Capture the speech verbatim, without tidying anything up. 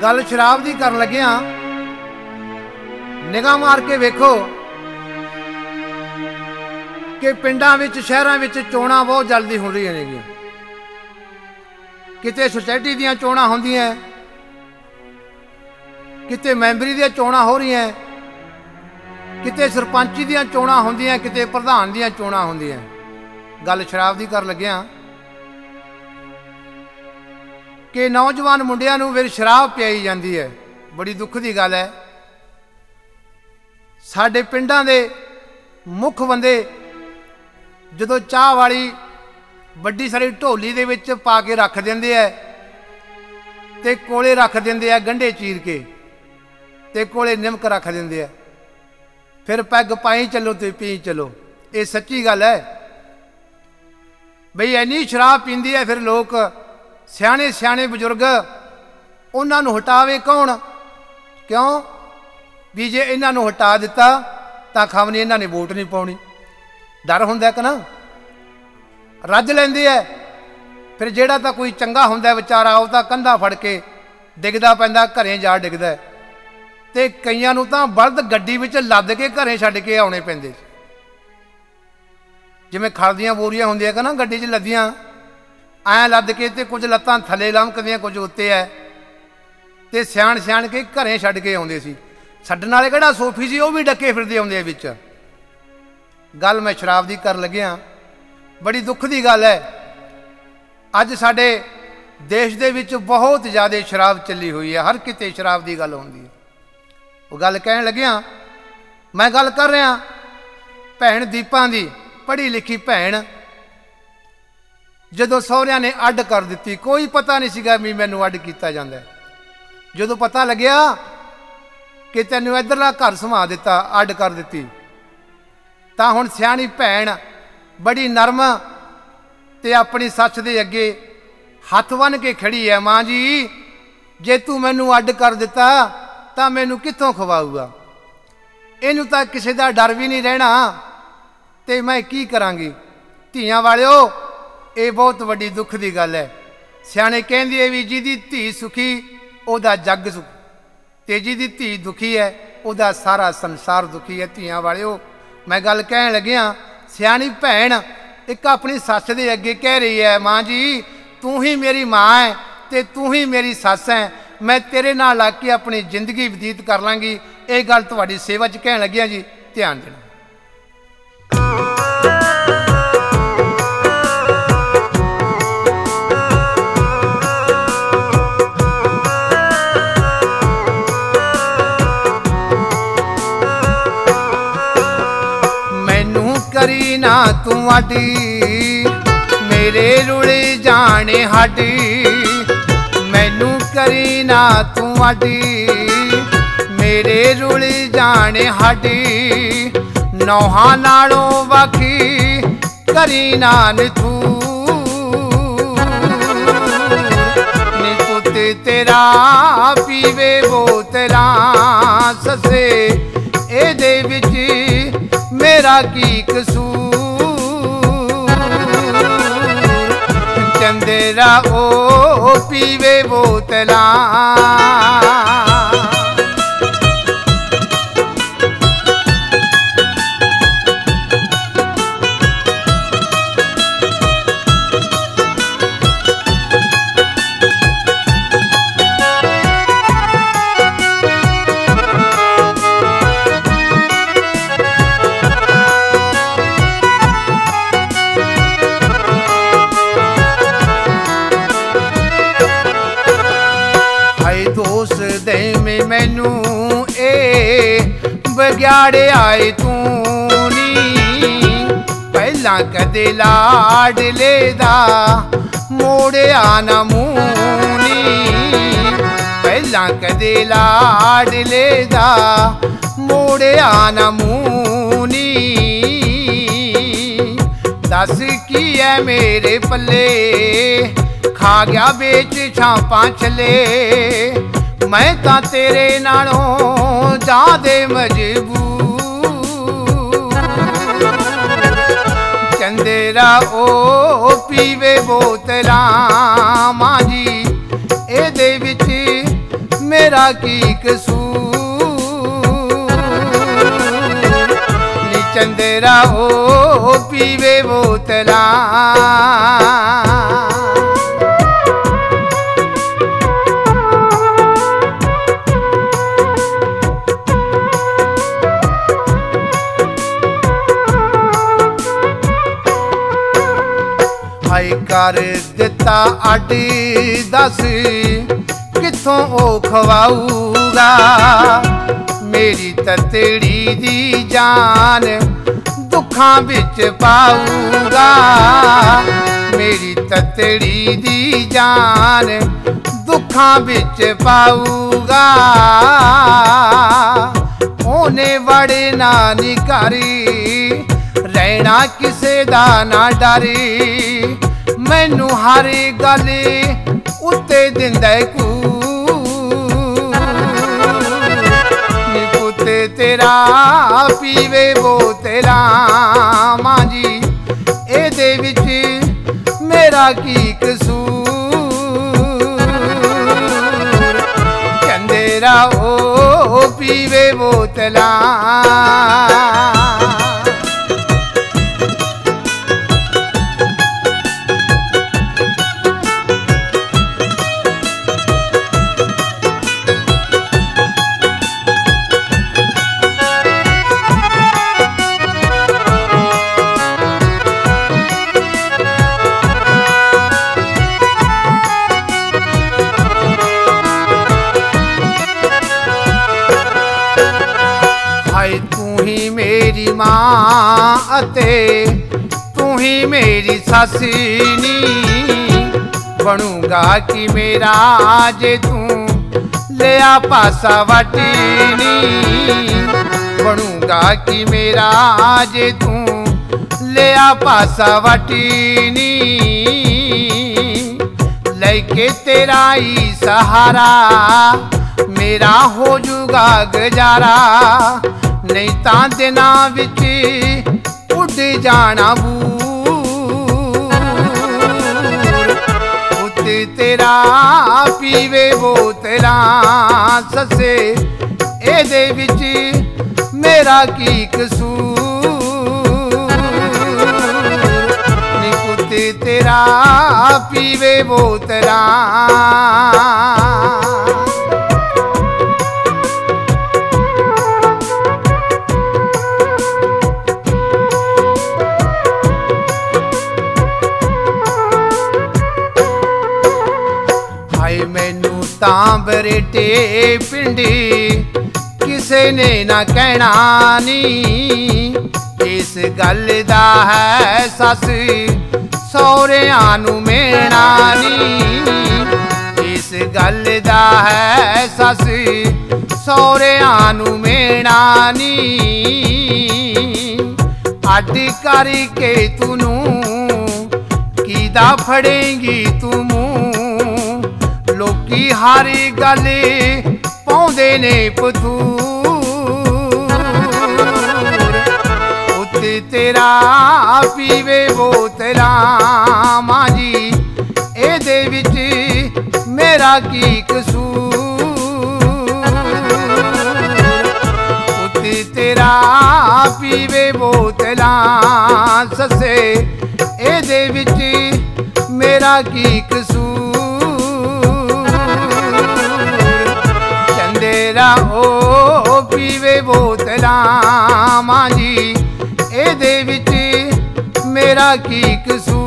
गल शराब की कर लगे हाँ। निगाह मार के वेखो कि पिंडां विच शहरां विच चोणां बहुत जल्दी हो रही हैं। किते सोसाइटी दियां चोणां होंदियां, किते मैंबरी दियां चोणां हो रही हैं, किते सरपंची दियां चोणां होंदियां, किते प्रधान दियां चोणां होंदियां। गल शराब की कर लगे हाँ कि नौजवान मुंडियां नूं फिर शराब पियाई जाती है। बड़ी दुख की गल है। साडे पिंडां दे मुख बंदे जदों चाह वाली वड्डी सारी ढोली दे विच पा के रख देंदे है ते कोले रख देंदे है गंढे चीर के ते कोले निमक रख देंदे है। फिर पैग पाई चलो ते पी चलो। ये सच्ची गल है बई इन्नी शराब पींदी है। फिर लोग सियाने सियाने बजुर्ग उन्होंने हटावे कौन? क्यों भी जे इन्हों हटा दिता तो खमनी इन्होंने वोट नहीं पानी। डर होंदा कि ना रज लेंदी है। फिर जेड़ा तो कोई चंगा होंदा बेचारा वो तो कंधा फड़ के डिगदा पैंदा घरें जा डिगदा है ते कईयां नूं तां बलद गड्डी विच लद के घरें छड्ड के आउणे पैंदे। जिवें खल दीआं बोरियां होंदियां कि ना गड्डी च लदियां ऐ लद के ते कुछ लत्तां थल्ले लमकदियां कुछ उत्ते है ते सियाण सियाण के घरें छड्ड के आउंदे सी। छड्डण वाले किहड़ा सोफी सी, वो भी डके फिरदे आउंदे विच। गल मैं शराब की कर लग्या। बड़ी दुख की गल है। अज साडे देश दे विच बहुत ज़्यादा शराब चली हुई है। हर किते शराब की गल होंदी है। वो गल कहण लग्या मैं गल कर रहा भैन दीपां दी, पढ़ी लिखी भैन जदों सहुरिਆਂ ने अड कर दी, कोई पता नहीं सीगा भी मैनू अड किया जाता है। जदों पता लग्या कि तैनू इधरला घर समा दिता, अड कर दी, तो हुण सियाणी भैन बड़ी नरम ते अपनी सच दे अगे हथ बन के खड़ी है। मां जी जे तू मैनू अड कर दिता तो मैनू कित्थों खवाऊगा? इनू तो किसी का डर भी नहीं रहना ते मैं की करांगी? धीआं वालिओ ये बहुत वड्डी दुख की गल है। सियाणे कहंदे है भी जिहदी धी सुखी उहदा जग सुख ते जिहदी धी दुखी है उहदा सारा संसार दुखी है। धीआं वालिओ मैं गल कहण लग्या सियाणी भैन एक अपनी सस दे अगे कह रही है मां जी तू ही मेरी मां है ते तू ही मेरी सस है, मैं तेरे नाल लग के अपनी जिंदगी बतीत कर लांगी। ये गल तुहाडी सेवा च कहण लग्या जी, ध्यान देना। मैनू करी ना तू आडी मेरे रुले जाने हाडी, मैनू करी ना तू आडी मेरे रुले जाने हाडी, नौहा नालों वाखी करी ना तू नी पुत तेरा पीवे बोतला ससे ए दे विच मेरा की कसूर, चंदेरा ओ पीवे बोतला। मैनू ए बग्याड़े आए तू नी पहला कदे लाडले दा मोड़िया ना मूनी, पहला कदे लाडले दा मोड़िया ना मूनी। दस की है मेरे पल्ले खा गया बेच छापा छले, मैं तां तेरे नालों जादे मजबूर, चंदेरा ओ पीवे बोतला मां जी ए दे विच मेरा की कसूर नी चंदेरा ओ पीवे बोतला हाय कर दिता अड्ड दस किथों ओ खवाऊगा मेरी ततड़ी दी जान दुखां बिच पाऊगा मेरी ततड़ी दी जान दुखां बिच पाऊगा ओने वड़े ना निकारी रहना किसे दा ना डरी मैनू हर गल उत्ते दिंदा नी पुत्ते तेरा पीवे बोतला मां जी एदे विच मेरा की कसूर कहंदे रहो पीवे बोतला तू ही मेरी मां अते तू ही मेरी सस नी बनूंगा कि मेरा जे तू लिया पासा वटी नी बनूंगा कि मेरा जे तू लिया पासा वटी नी लेके तेरा ही सहारा मेरा हो जूगा गुजारा नहीं तां दिना विच उड़ जाना बूर पुत्त तेरा पीवे बोतला ससे एदे विच मेरा की कसूर नी पुत्त तेरा पीवे बोतला मैनू तां बरेटे पिंडी किसे ने ना कहना नी इस गल दा है सस सौहरियां नू मेणा नी इस गल दा है सस सौहरियां नू मेणा नी अड्ड करके तूनू कीदा फड़ेंगी तू लोकी हर गल पाउंदे ने पतूर पुत्त तेरा पीवे बोतला मां जी एदे विच मेरा की कसूर पुत्त तेरा पीवे बोतला ससे एदे विच मेरा की कसूर ओ पीवे बोतला मां जी एदे विच मेरा की कसूर